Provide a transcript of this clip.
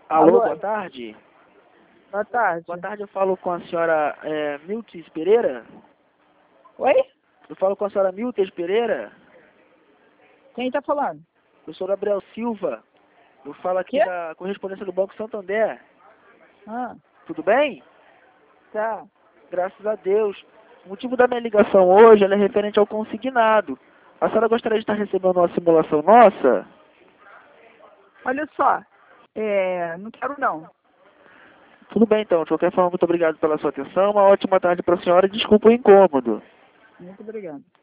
Alô, Alô? boa tarde. Boa tarde. Boa tarde, eu falo com a senhora Miltes Pereira? Oi? Eu falo com a senhora Miltes Pereira? Quem tá falando? Eu sou Gabriel Silva. Eu falo aqui Quê? da correspondência do Banco Santander. Ah, Tudo bem? tá. Graças a Deus. O motivo da minha ligação hoje ela é referente ao consignado. A senhora gostaria de estar recebendo uma simulação nossa? Olha só, não quero não. Tudo bem, então. De qualquer forma, muito obrigado pela sua atenção. Uma ótima tarde para a senhora e desculpa o incômodo. Muito obrigado.